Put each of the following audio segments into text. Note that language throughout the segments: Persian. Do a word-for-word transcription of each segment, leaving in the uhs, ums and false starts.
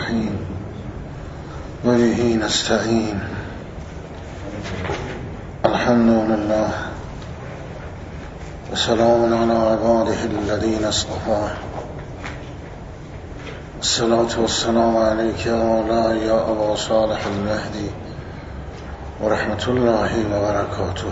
الرحيم وبه نستعين. الحمد لله وسلام على عباده الذين اصطفى. الصلاة والسلام عليك يا مولاي يا أبا صالح المهدي ورحمة الله وبركاته.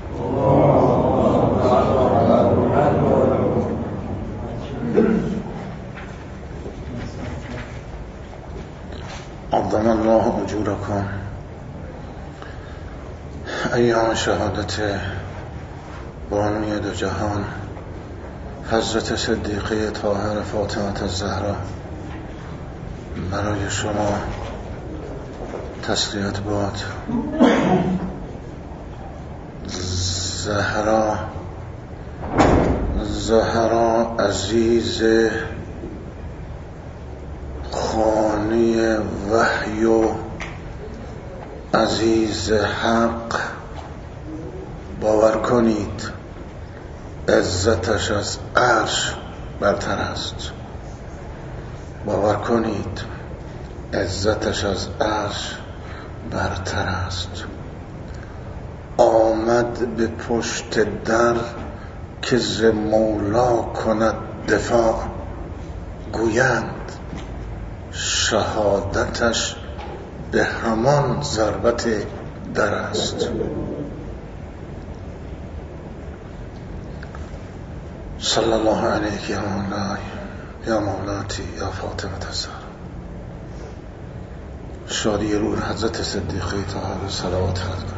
عظم الله أجوركم ایام شهادت بانوی دو جهان حضرت صدیقه طاهر فاطمه الزهرا. برای شما تسلیت باد. زهرا زهرا عزیز خانه وحی و عزیز حق، باور کنید عزتش از عرش برتر است. باور کنید عزتش از عرش برتر است. آمد به پشت در که ز مولا کند دفاع، گویند شهادتش به همان ضربت در است. صلی الله علیک یا مولای یا مولاتی یا فاطمه الزهرا. شادی روح حضرت صدیقه طاهر صلوات کنید.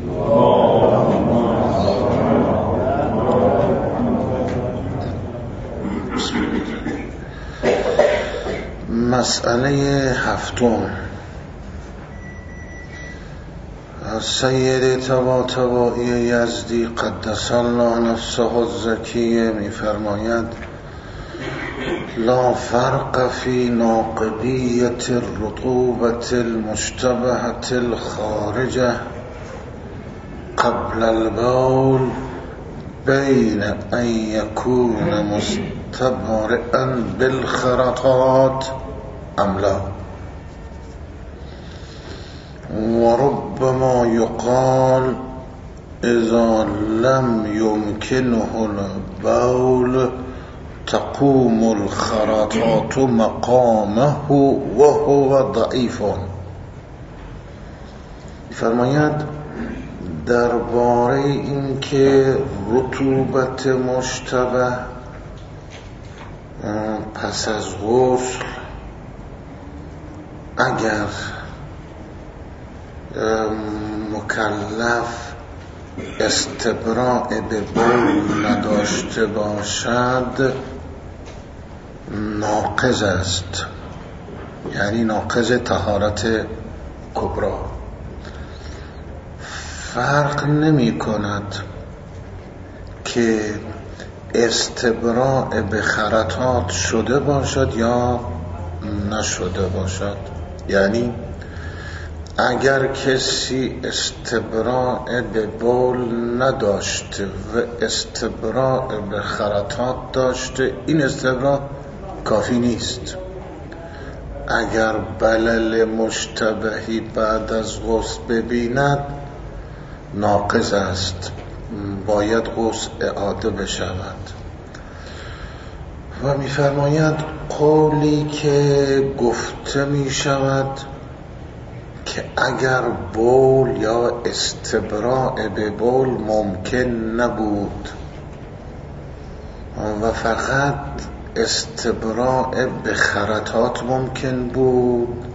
مسئله هفتم از سید طباطبایی یزدی قدس الله نفسه الزکیه می فرماید: لا فرق فی ناقضیت الرطوبة المشتبهة الخارجة قبل البول بین ان یکون مستبرئا بالخرطات ام لا، وربما يقال اذا لم يمكنه البول تقوم الخرطات مقامه وهو ضعیف. فرماید درباره این که رطوبت مشتبه پس از غسل اگر مکلف استبراء به بول نداشته باشد ناقض است، یعنی ناقض طهارت کبرا. فرق نمی کند که استبراء به خرطات شده باشد یا نشده باشد. یعنی اگر کسی استبراء به بول نداشته و استبراء به خرطات داشته، این استبراء کافی نیست. اگر بلل مشتبهی بعد از غسل ببیند ناقض است، باید غسل اعاده بشود. و می‌فرماید قولی که گفته می شود که اگر بول یا استبراء به بول ممکن نبود و فقط استبراء به خرطات ممکن بود،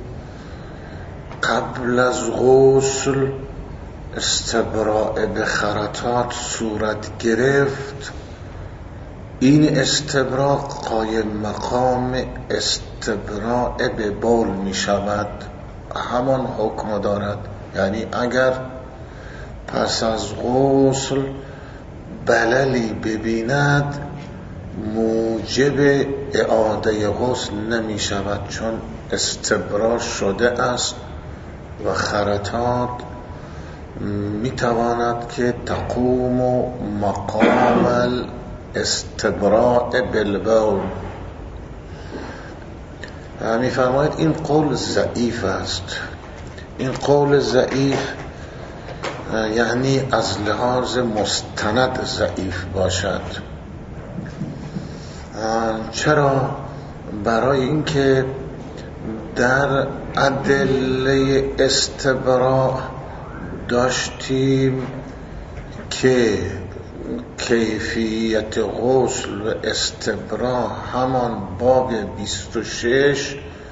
قبل از غسل استبراء به خرطات صورت گرفت، این استبراء قایم مقام استبراء به بول می شود، همان حکم دارد. یعنی اگر پس از غسل بللی ببیند موجب اعاده غسل نمی شود، چون استبراء شده است و خرطات می تواند که تقوم مقام الاستبراء بالبول، میفرماید این قول ضعیف است. این قول ضعیف یعنی از لحاظ مستند ضعیف باشد. چرا؟ برای اینکه در ادله استبراء داشتیم که کیفیت غسل و استبراء همان باب بیست و شش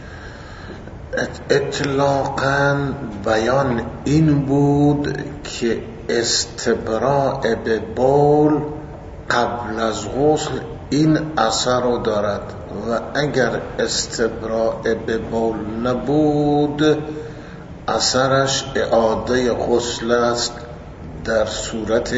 اطلاقاً بیان این بود که استبراء به بول قبل از غسل این اثر رو دارد و اگر استبراء به بول نبود اثرش اعاده غسل است در صورت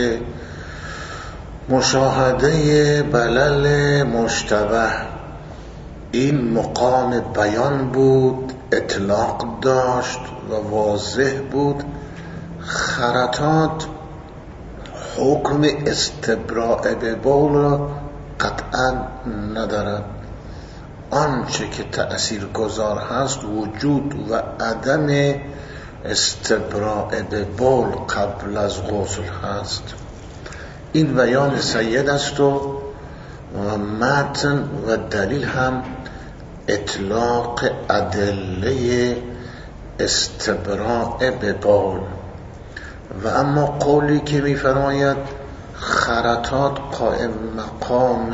مشاهده بلل مشتبه. این مقام بیان بود، اطلاق داشت و واضح بود. خرطات حکم استبراء به بول را قطعا ندارد. آنچه که تأثیر گذار هست وجود و عدم استبراء به بول قبل از غسل هست. این بیان سید است و متن و دلیل هم اطلاق ادله استبراء به بول. و اما قولی که می فرماید خرطات قائم مقام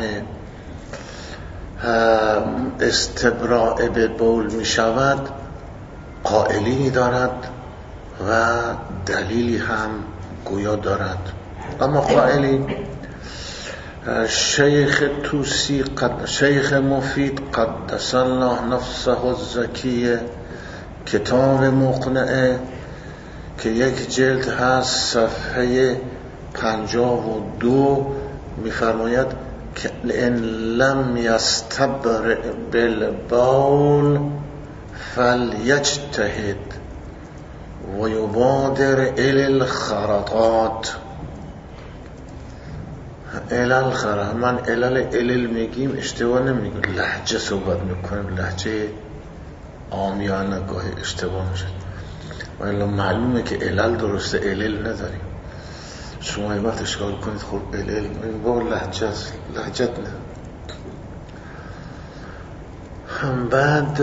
استبراء به بول می شود قائلی دارد و دلیلی هم گویا دارد. اما قائلی شیخ توسی قد شیخ مفید قدس الله نفسه الزکیه کتاب مقنعه که یک جلد هست صفحه پنجاه و دو میفرماید که ان لم یستبرئ بالبول فلیجتهد و یبادر الی الخرطات. علل خرا من علل علل میگیم اشتباه نمیگیم، لهجه صحبت میکنیم، لهجه عامیانه گاهی اشتباه میشه ولی معلومه که علل درسته، علل نداریم. شما یه وقت اشکال کنید خب علل این با لهجه است، لهجت نه. بعد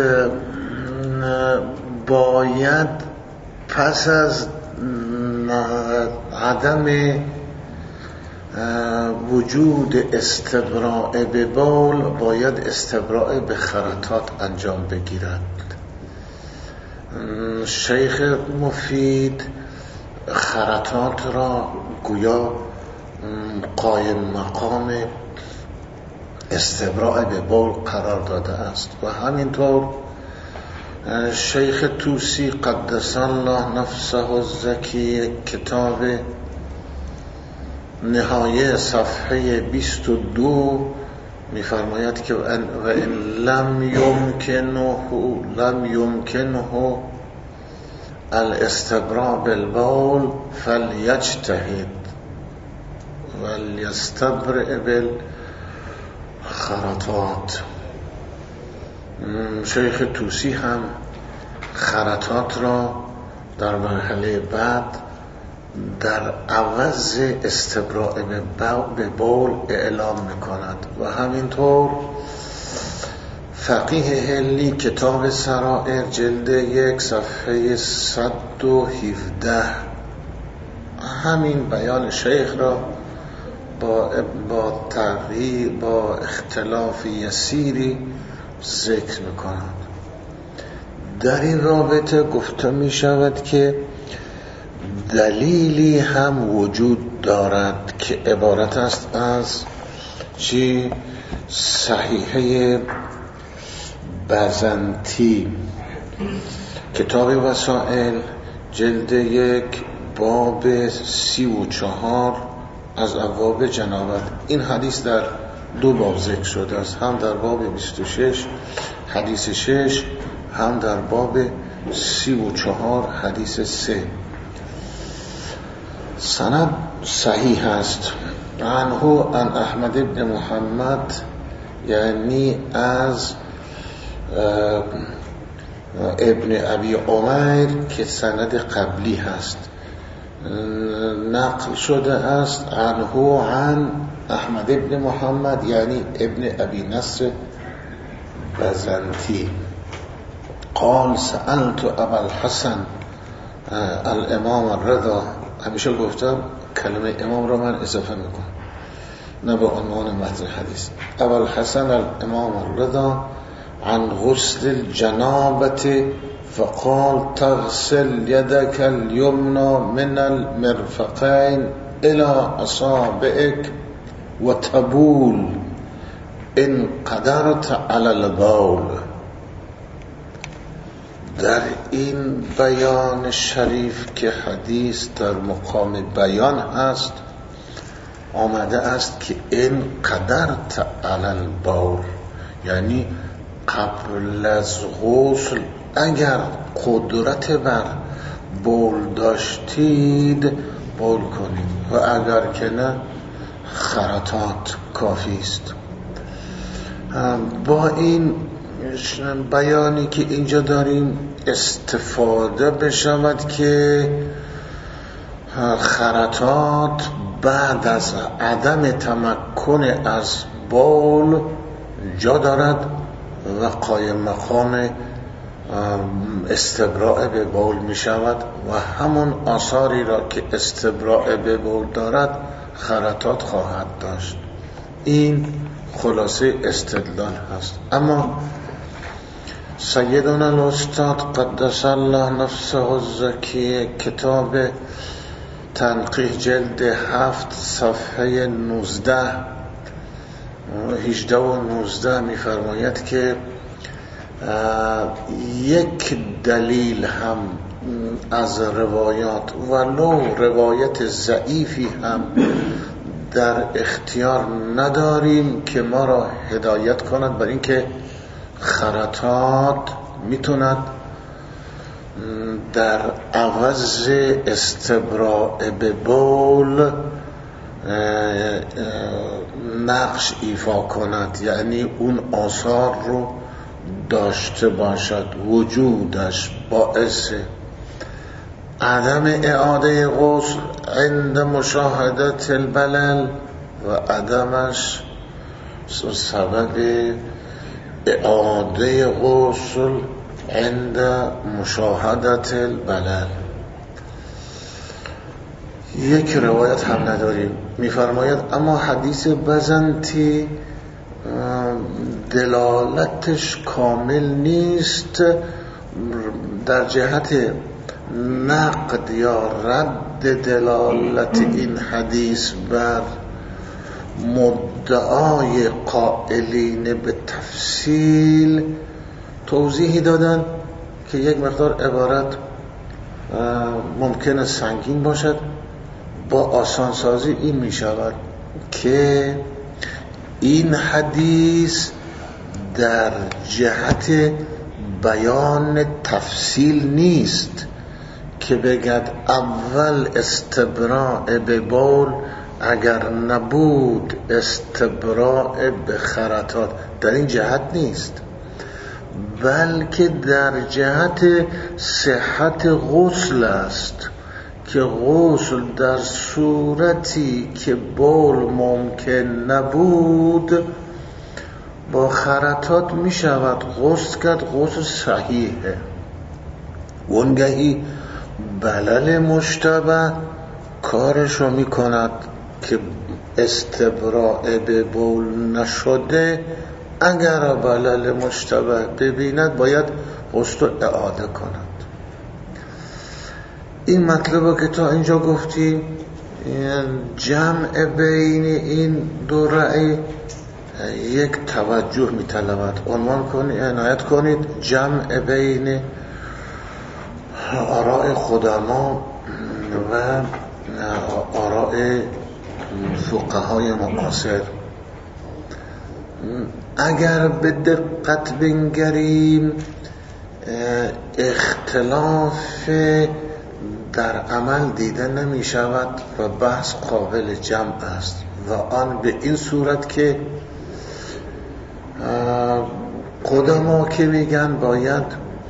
باید پس از عدم وجود استبراء به بول باید استبراء به خرطات انجام بگیرد. شیخ مفید خرطات را گویا قایم مقام استبراء به بول قرار داده است و همینطور شیخ توسی قدس الله نفسه الزکی کتاب نهایه صفحه بیست و دو میفرماید که و ان لم یمکنه لم یمکنه الاستبراء بالبول فلیجتهد ولیستبرئ بالخرطات. شیخ توسی هم خرطات را در مرحله بعد در عوض استبراء به بول اعلام میکند و همینطور فقیه هلی کتاب سرائر جلد یک صفحه صد و هفده همین بیان شیخ را با با تغییر با اختلاف یسیری ذکر میکند. در این رابطه گفته می شود که دلیلی هم وجود دارد که عبارت است از چی؟ صحیحه بزنتی کتاب وسائل جلد یک باب سی و چهار از ابواب جنابت. این حدیث در دو باب ذکر شده است، هم در باب بیست و شش حدیث شش، هم در باب سی و چهار حدیث سه. سند صحیح است. عنه عن احمد بن محمد یعنی از ابن ابی عمیر که سند قبلی هست نقل شده است عنه عن احمد ابن محمد یعنی ابن ابی نصر بزنتی قال سألت ابا الحسن الامام الرضا. همیشه گفتم کلمه امام را من اضافه میکنم نه به عنوان متن حدیث. ابا الحسن الامام الرضا عن غسل الجنابة فقال تغسل يدك اليمنى من المرفقين الى اصابعك وتبول ان قدرت على البول. در این بیان شریف که حدیث در مقام بیان هست آمده است که این قدرت علی البول یعنی قبل از غسل اگر قدرت بر بول داشتید بول کنید و اگر که نه خرطات کافی است. با این بیانی که اینجا داریم استفاده بشود که خرطات بعد از عدم تمکن از بول جا دارد و قایم مقام استبراء به بول می شود و همون آثاری را که استبراء به بول دارد خرطات خواهد داشت. این خلاصه استدلال هست. اما سیدنا الاستاد قدس الله نفسه الزکیه کتاب تنقیح جلد هفت صفحه نوزده هجده و نوزده می فرماید که یک دلیل هم از روایات ولو روایت ضعیفی هم در اختیار نداریم که ما را هدایت کند بر اینکه خرطات میتوند در عوض استبراء به بول نقش ایفا کند، یعنی اون آثار رو داشته باشد، وجودش باعث عدم اعاده غسل عند مشاهدت البلل و عدمش سبب اعاده غسل عند مشاهدت البلل. یک روایت هم نداریم. میفرماید اما حدیث بزنتی دلالتش کامل نیست در جهت نقد یا رد دلالت این حدیث بر مدعای قائلین به تفصیل توضیحی دادن که یک مقدار عبارت ممکنه سنگین باشد. با آسانسازی این می شود که این حدیث در جهت بیان تفصیل نیست که بگد اول استبراء به بول اگر نبود استبراء به خرطات، در این جهت نیست، بلکه در جهت صحت غسل است که غسل در صورتی که بول ممکن نبود با خرطات می شود غسل کرد، غسل صحیحه. اونگهی بلل مشتبه کارشو می کند که استبراء به بول نشده اگر بلل مشتبه ببیند باید غسل اعاده کند. این مطلب که تا اینجا گفتیم جمع بین این دو رأی یک توجه می طلبد. عنوان کنید، عنایت کنید جمع بین آراء قدما و آراء فقهای معاصر. اگر به دقت بنگریم اختلاف در عمل دیده نمی شود و بحث قابل جمع است و آن به این صورت که قدما که میگن باید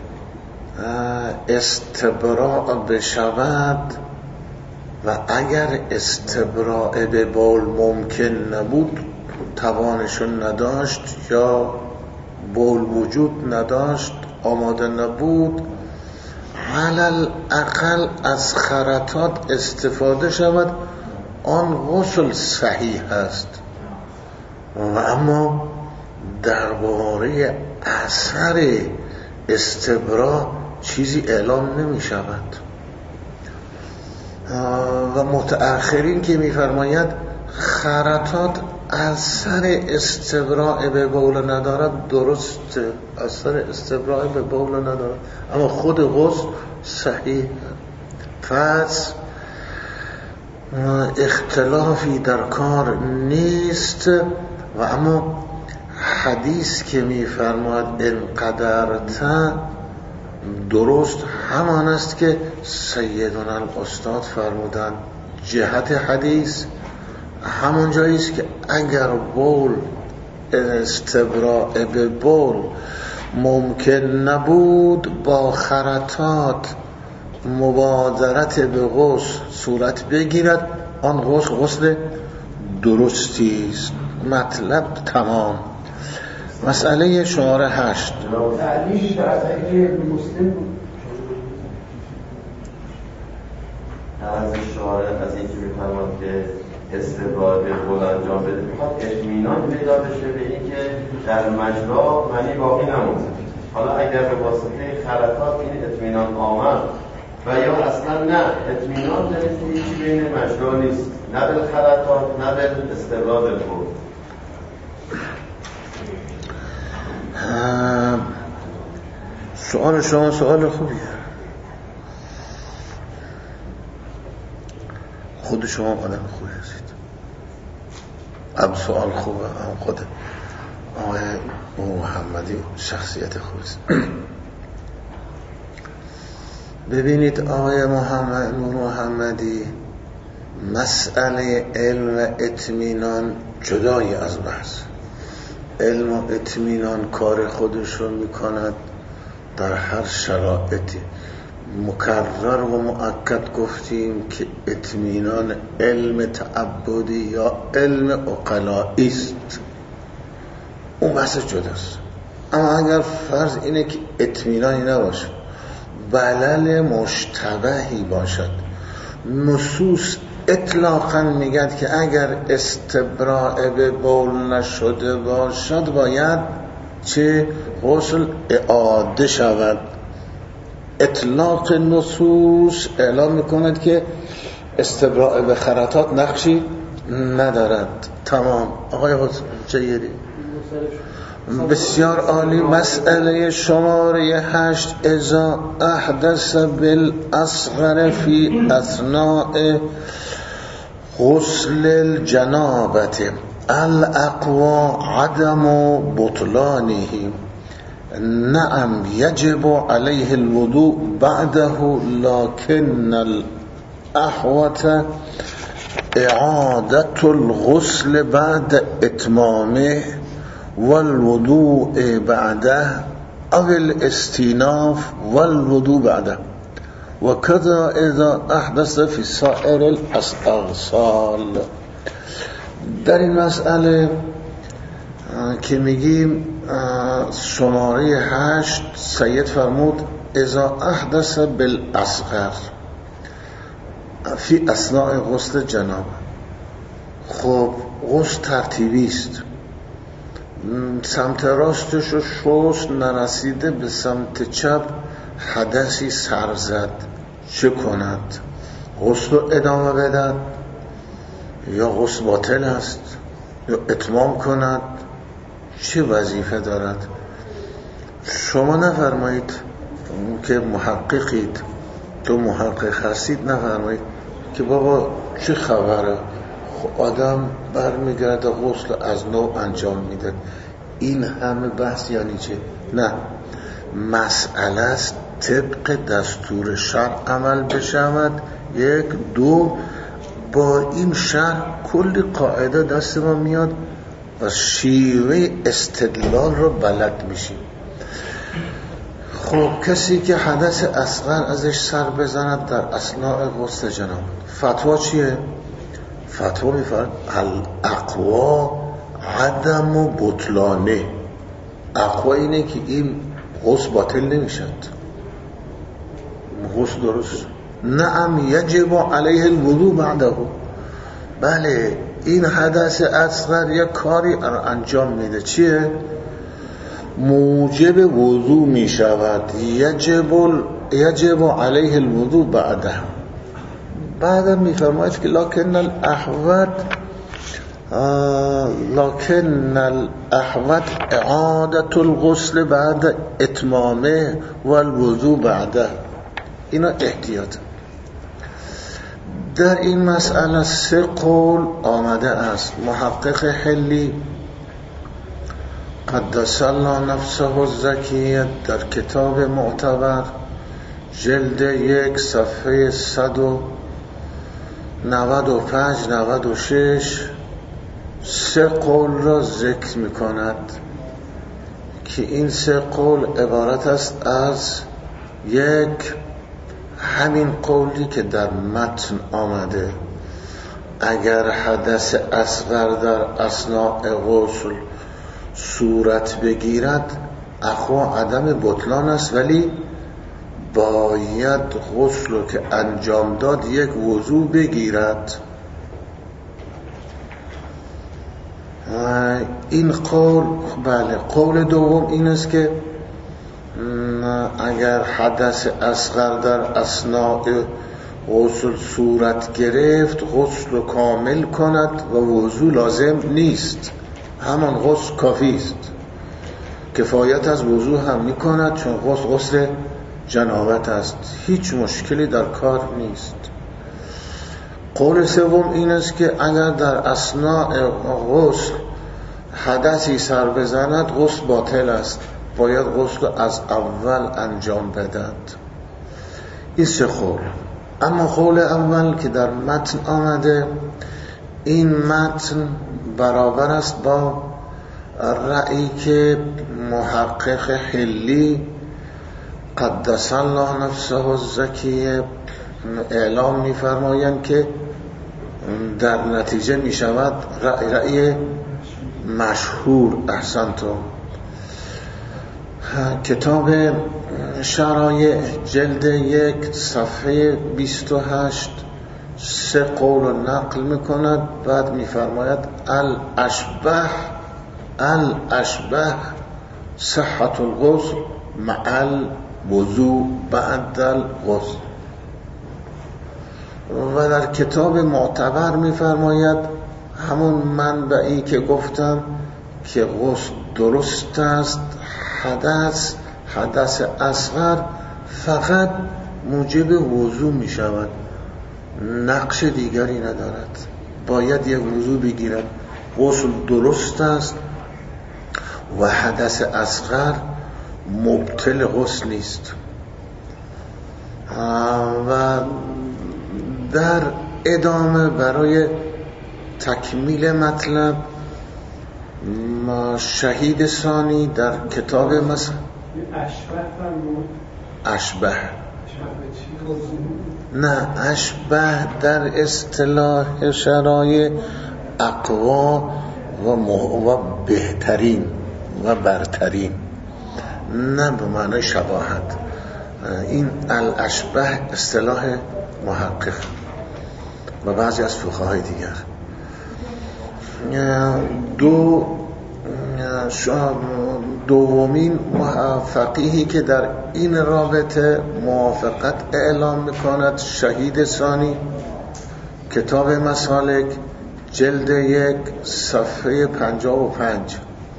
استبراء بشود و اگر استبراء به بول ممکن نبود، توانشون نداشت یا بول وجود نداشت، آماده نبود، علل اقل از خرطات استفاده شود، آن غسل صحیح است. و اما درباره اثر استبراء چیزی اعلام نمی شود و متأخرین که می فرماید خرطات اثر استبراء به بول ندارد، درست اثر استبراء به بول ندارد، اما خود غسل صحیح. پس اختلافی در کار نیست. و اما حدیث که می فرماید انقدرت، درست همان است که سیدنا الاستاد فرمودند. جهت حدیث همون جایی است که اگر بول استبراء به بول ممکن نبود، با خرطات مبادرت به غسل صورت بگیرد، آن غسل غسل درستی است. مطلب تمام. مسئله شماره هشت، تعلیش در صحیح مسلم از شعار از این که می‌فرماد که استبراء به بول انجام بده، میخواد اطمینان پیدا بشه به این که در مجرا منی باقی نمونده. حالا اگر به واسطه خرطات این اطمینان آمد و یا اصلا نه اطمینان داره که هیچی بین مجرا نیست، نه به خرطات نه به استبراء به بول. سوال شما سوال خوبیه. خود شما آدم خوبی هستید. ام سوال خوبه، ام خود آقای محمدی شخصیت خوبی است. ببینید آقای محمد محمدی، مسئله علم و اطمینان جدایی از بحث. علم و اطمینان کار خودش رو میکند در هر شرایطی. مکرر و مؤکد گفتیم که اطمینان علم تعبدی یا علم عقلائی است، اون بحث جداست. اما اگر فرض اینه که اطمینانی نباشه، بلل مشتبهی باشد، نصوص اطلاقا میگد که اگر استبراء به بول نشده باشد باید چه غسل اعاده شود. اطلاق نصوص اعلام میکند که استبراء به خرطات نقشی ندارد. تمام. آقای حسین جیدی بسیار عالی. مسئله شماره هشت، اذا احدث بالاصغر فی اثناء غسل الجنابه الاقوى عدم بطلانه. نعم يجب عليه الوضوء بعده، لكن الأحوط إعادة الغسل بعد إتمامه والوضوء بعده أو الاستئناف والوضوء بعده، وكذا إذا أحدث في سائر الأغسال. در این مسئله که میگیم شماره هشت، سید فرمود اذا احدث بالاصغر فی اثناء غسل جنابه. خب غسل ترتیبی است، سمت راستش رو شست، نرسیده به سمت چپ حدثی سر زد، چه کند؟ غسل رو ادامه بدن یا غسل باطل است یا اتمام کند؟ چه وظیفه دارد؟ شما نفرمایید که محققید، تو محقق هستید، نفرمایید که بابا چه خبره، آدم برمیگرده غسل از نو انجام میده، این همه بحث یعنی چه؟ نه، مسئله است طبق دستور شرع عمل بشود. یک. دو، با این شرع کلی قاعده دست ما میاد و شیوه استدلال رو بلد میشیم. خب کسی که حدث اصغر ازش سر بزند در اثناء غسل جنابت، فتوا چیه؟ فتوا میفرد الاقوا عدم و بطلانه. اقوا اینه که این غسل باطل نمیشد، غسل درست. نعم یجب علیه الوضوء بعده. بله این حدث اصغر یک کاری انجام میده، چیه؟ موجب وضوع می شود. یجب یجب علیه الوضوء بعده. بعد می فرماید که لکن الاحوط لکن الاحوط اعادت الغسل بعد اتمامه و الوضوء بعده. اینا احتیاط. در این مسئله سه قول آمده است. محقق حلی قدس الله نفسه الزکیه در کتاب معتبر جلد یک صفحه صد و نود و پنج نود و شش سه قول را ذکر می کند که این سه قول عبارت است از یک، همین قولی که در متن آمده اگر حدث اصغر در اثناء غسل صورت بگیرد اخوا عدم بطلان است، ولی باید غسل رو که انجام داد یک وضوع بگیرد. این قول بله. قول دوم این است که اگر حدث اصغر در اثناء غسل صورت گرفت غسل رو کامل کند و وضوء لازم نیست، همان غسل کافی است، کفایت از وضوء هم می کند چون غسل غسل جنابت است، هیچ مشکلی در کار نیست. قول سوم این است که اگر در اثناء غسل حدثی سر بزند غسل باطل است، باید غسل از اول انجام بدهد. این سه قول. اما قول اول که در متن آمده، این متن برابر است با رأیی که محقق حلی قدس الله نفسه الزکیه اعلام می‌فرمایند که در نتیجه می شود رأی, رأی مشهور. احسنتم. کتاب شرایع جلد یک صفحه بیست و هشت سه قول نقل میکند، بعد میفرماید الاشبه الاشبه صحت الغسل مع الوضوء بعد الغسل. و در کتاب معتبر میفرماید همون منبعی که گفتم که غسل درست است، حدث حدث اصغر فقط موجب وضوع می شود، نقش دیگری ندارد، باید یک وضوع بگیرد. غسل درست است و حدث اصغر مبطل غسل نیست. و در ادامه برای تکمیل مطلب شهید ثانی در کتاب مثلا اشبه نه اشبه در اصطلاح شرایع اقوا و, و بهترین و برترین، نه به معنی شباهت. این الاشبه اصطلاح محقق و بعضی از فقهای دیگر. دو دومین فقیهی که در این رابطه موافقت اعلام میکند شهید ثانی کتاب مسالک جلد یک صفحه پنجاه و پنج.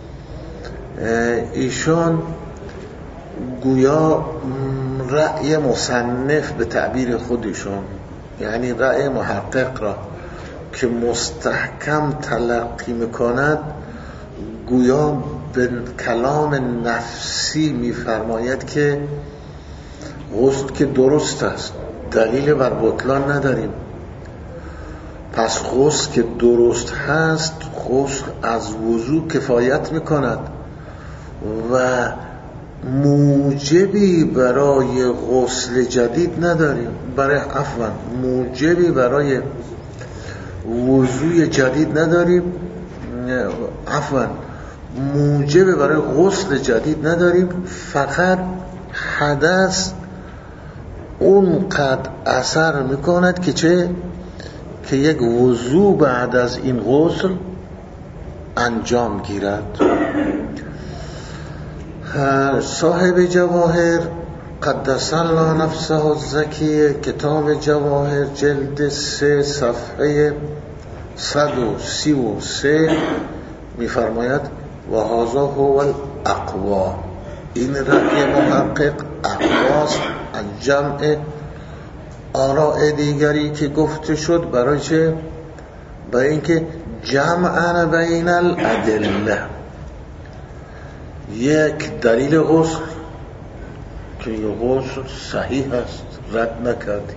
ایشون گویا رأی مصنف به تعبیر خودشون، یعنی رأی محقق را که مستحکم تلقی میکند، گویا به کلام نفسی میفرماید که غسل که درست است، دلیل بر بطلان نداریم، پس غسل که درست هست غسل از وضو کفایت میکند و موجبی برای غسل جدید نداریم، برای عفوا موجبی برای وضوی جدید نداریم، عفوا موجب برای غسل جدید نداریم، فقط حدث اونقدر اثر میکند که چه؟ که یک وضو بعد از این غسل انجام گیرد. صاحب جواهر قدس الله نفسه الزکی، کتاب جواهر جلد سه صفحه صد و سی و سه میفرماید و هذا هو الاقوا، این رأی محقق اقواست از جمع آراء دیگری که گفته شد. برای چه؟ برای اینکه جمع بین الادله، یک دلیل غسل که یه غسل صحیح است رد نکردی،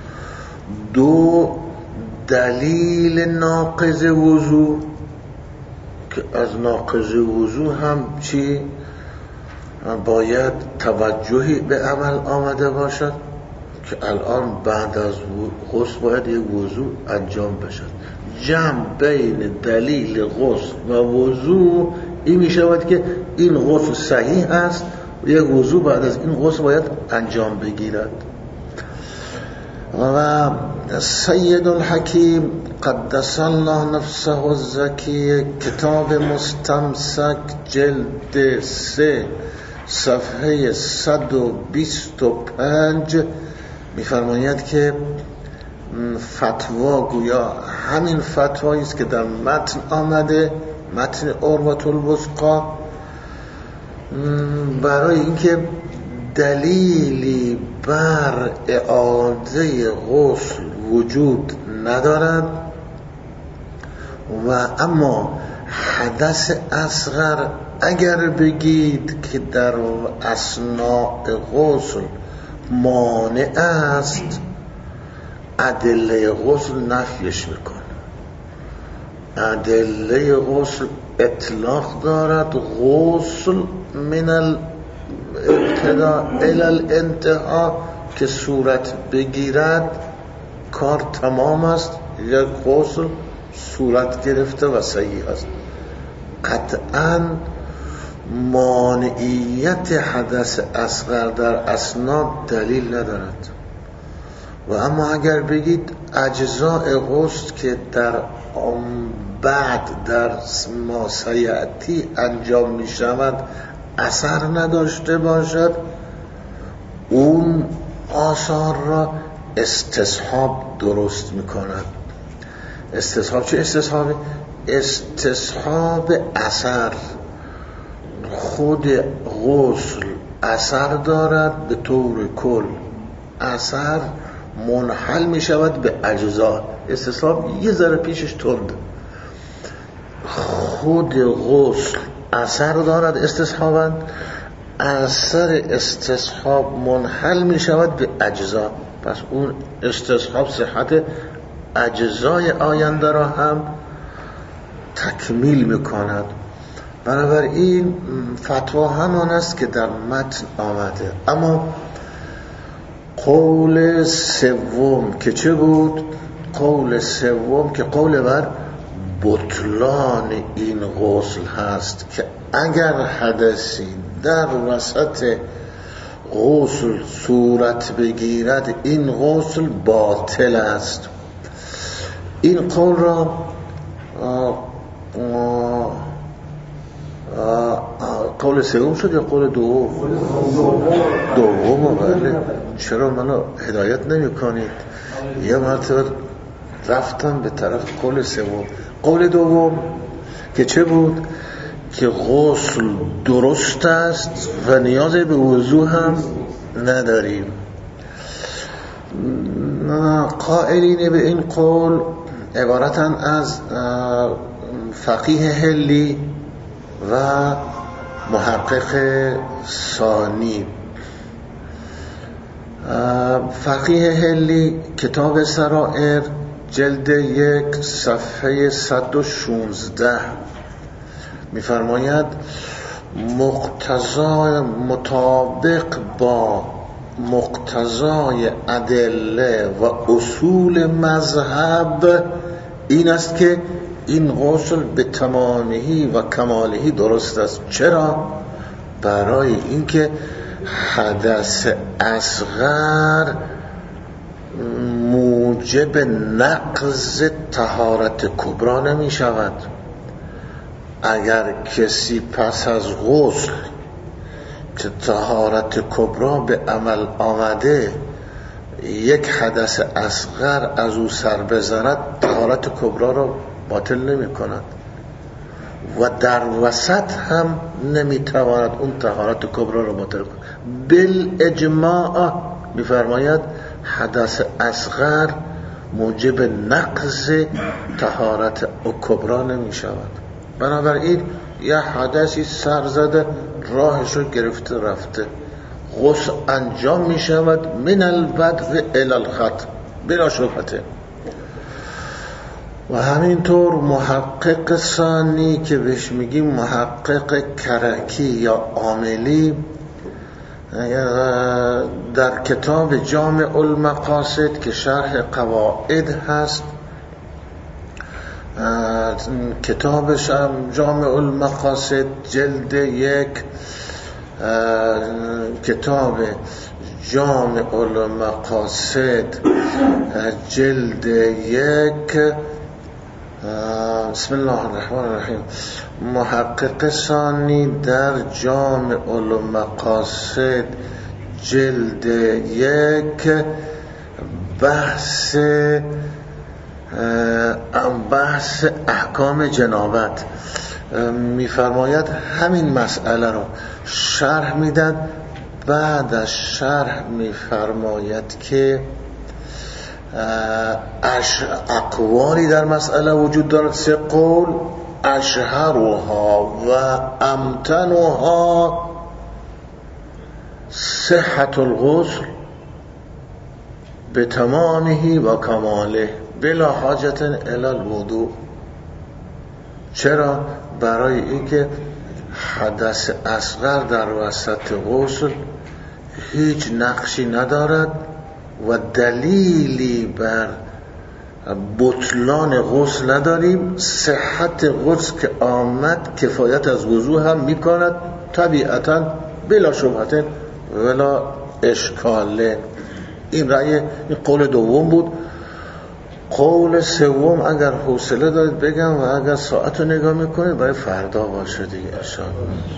دو دلیل ناقض وضو که از ناقض وضو هم چی باید توجهی به عمل آمده باشد که الان بعد از غسل باید یک وضو انجام بشد. جمع بین دلیل غسل و وضو این می شود که این غسل صحیح است و یک وضو بعد از این غسل باید انجام بگیرد. و سید الحکیم قدس الله نفسه الزکی، کتاب مستمسک جلد سه صفحه صد و بیست و پنج میفرماید که فتوا گویا همین فتوایی است که در متن آمده، متن عروة الوثقی، برای اینکه دلیلی بر اعاده غسل وجود ندارد و اما حدث اصغر اگر بگید که در اثناء غسل مانع است، ادله غسل نفیش میکنه. ادله غسل اطلاق دارد، غسل من الابتداء الى الانتهاء که صورت بگیرد کار تمام است، یک غسل صورت گرفته و صحیح است. قطعاً مانعیت حدث اصغر در اسناد دلیل ندارد. و اما اگر بگید اجزاء غسل که در بعد در ما سیعتی انجام می شود اثر نداشته باشد، اون آثار را استصحاب درست می کند. استصحاب چه استصحابی؟ استصحاب اثر. خود غسل اثر دارد به طور کل، اثر منحل می شود به اجزا. استصحاب یه ذره پیشش تند. خود غسل اثر دارد استصحابا، اثر استصحاب منحل می شود به اجزا، پس اون استصحاب صحت اجزای آینده را هم تکمیل می کند. بنابراین فتوا همان است که در متن آمده. اما قول سوم که چه بود؟ قول سوم که قول بر بطلان این غسل هست که اگر حدثی در وسط غسل صورت بگیرد این غسل باطل است. این قول را آه آه قول سوم شد یا قول دوم؟ دوم. بله. چرا منو هدایت نمی کنید؟ یه مرتبه رفتم به طرف قول سوم. قول دوم که چه بود؟ که غسل درست است و نیاز به وضو هم نداریم. قائلین به این قول عبارتن از فقیه هلی و محقق ثانی. فقیه هلی کتاب سرائر جلد یک صفحه صد و شانزده میفرماید مقتضای مطابق با مقتضای ادله و اصول مذهب این است که این غسل به تمامهی و کمالهی درست است. چرا؟ برای اینکه حدث اصغر موجب نقض طهارت کبرا نمی شود. اگر کسی پس از غسل که طهارت کبرا به عمل آمده یک حدث اصغر از او سر بزند، طهارت کبرا را باطل نمی کند و در وسط هم نمی تواند اون طهارت کبرا را باطل کند. بالاجماع میفرماید حدث اصغر موجب نقض طهارت کبرا نمی شود. بنابراین یه حدثی سر زده راهش رو گرفته رفته، غسل انجام می شود من البدء الی الختم بلا شبهه. و همینطور محقق ثانی که بهش میگیم محقق کرکی یا عاملی در کتاب جامع المقاصد که شرح قواعد هست، کتاب جامع المقاصد جلد یک کتاب جامع المقاصد جلد یک بسم الله الرحمن الرحیم محقق ثانی در جامع المقاصد جلد یک بحث بحث احکام جنابت میفرماید همین مسئله رو شرح میدن. بعد از شرح میفرماید که اش اقوالی در مسئله وجود دارد، سه قول، اشهرها و امتنها صحت الغسل به تمامه و کماله بلا حاجت الی الوضوء. چرا؟ برای اینکه حدث اصغر در وسط غسل هیچ نقشی ندارد و دلیلی بر بطلان غسل نداریم. صحت غسل که آمد کفایت از وضوء هم میکند طبیعتا بلا شبهه ولا اشکاله. این رأی این قول دوم بود. قول سوم اگر حوصله دارید بگم و اگر ساعت رو نگاه میکنید برای فردا باشه دیگه انشاءالله.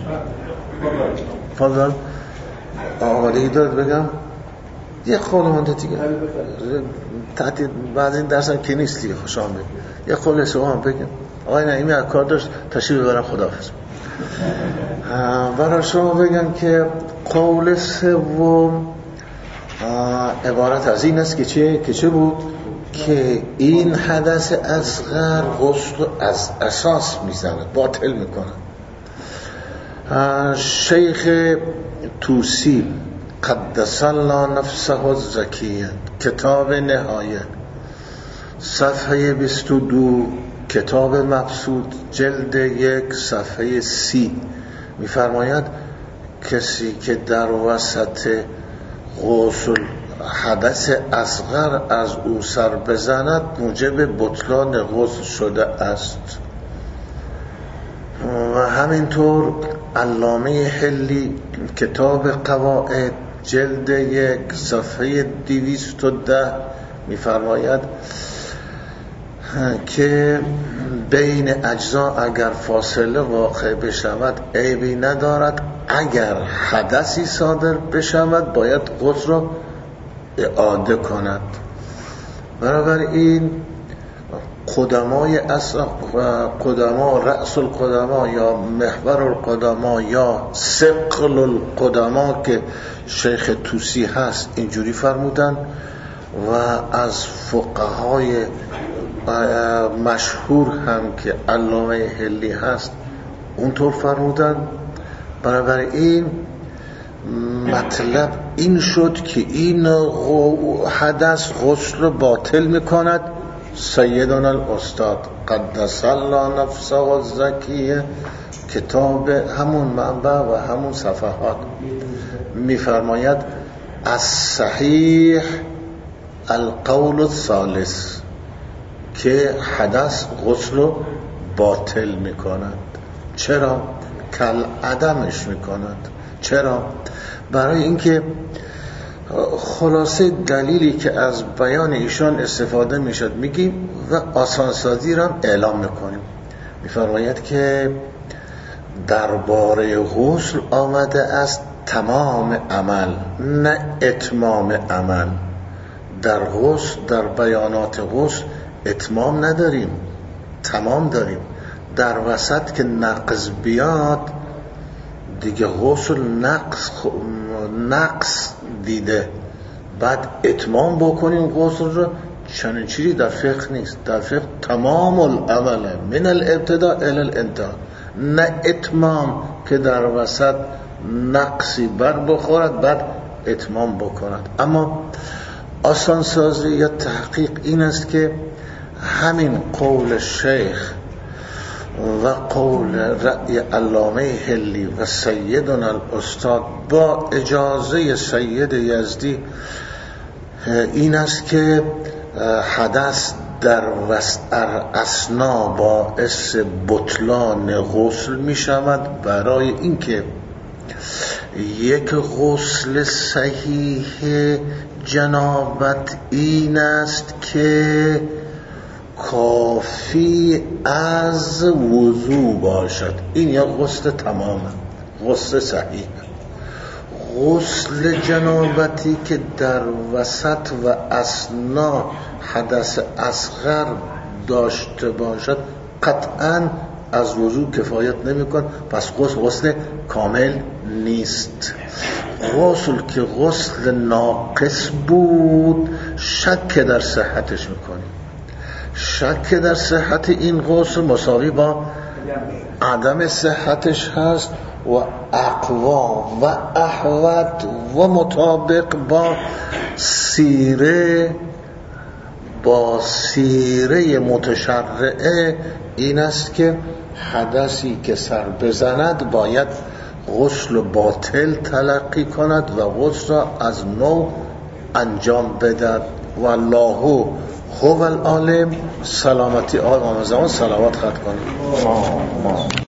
فضل آمادگی دارید بگم یه قول مونده دیگه تحت بعد این درس هم که نیست دیگه. خوش آمدید. یه قول سوم هم بگم. آقای نعیمی از کار داشت تشریف ببرم. خداحافظ. برای شما بگم که قول سوم عبارت از این است که چه که چه بود که این حدث اصغر غسل از اساس میزند، باطل میکنه. شیخ توسی قدس الله نفسه الزکیه کتاب نهایه صفحه بیست و دو کتاب مقصود جلد یک صفحه سی میفرماید کسی که در وسط غسل حدث اصغر از او سر بزند موجب بطلان غسل شده است. و همینطور علامه حلی کتاب قواعد جلد یک صفحه دویست و ده میفرماید که بین اجزا اگر فاصله واقع بشود عیبی ندارد، اگر حدثی صادر بشود باید غسل را اعاده کند. بنابراین قدمای اصلا قدما رأس القدما یا محور القدما یا ثقل القدما که شیخ توسی هست اینجوری فرمودن و از فقهای مشهور هم که علامه حلی هست اونطور فرمودن. بنابراین مطلب این شد که این حدث غسل باطل میکند سیدنا الاستاد قدس الله نفسه و زکیه کتاب همون منبع و همون صفحات میفرماید از صحیح القول الثالث که حدث غسل رو باطل میکند. چرا؟ کل عدمش میکند. چرا؟ برای اینکه خلاصه دلیلی که از بیان ایشان استفاده میشد میگیم و آسانسازی را اعلام میکنیم. میفرماید که درباره غسل آمده است تمام عمل نه اتمام عمل. در غسل، در بیانات غسل اتمام نداریم، تمام داریم. در وسط که نقض بیاد دیگه غسل نقص نقص دیده، بعد اتمام بکنیم غسل رو. چنین چیزی در فقه نیست. در فقه تمام العمل من الابتداء الی الانتهاء، نه اتمام که در وسط نقصی بر بخورد بعد اتمام بکند. اما آسانسازی یا تحقیق این است که همین قول شیخ و قول رأی علامه حلی و سیدنا الاستاد با اجازه سید یزدی این است که حدث در اثنا باعث بطلان غسل می شود، برای اینکه یک غسل صحیح جنابت این است که کافی از وضو باشد. این یا غسل تمام، غسل صحیح. غسل جنابتی که در وسط و اثنا حدث اصغر داشته باشد قطعا از وضو کفایت نمی کن، پس غسل غسل کامل نیست. غسل که غسل ناقص بود شک در صحتش میکنیم. شک در صحت این غسل مساوی با عدم صحتش هست و اقوا و احوط و مطابق با سیره با سیره متشرعه این است که حدثی که سر بزند باید غسل باطل تلقی کند و غسل را از نو انجام بدهد. والله هو العالم. سلامتی آقای امام زمان صلوات خط کنید.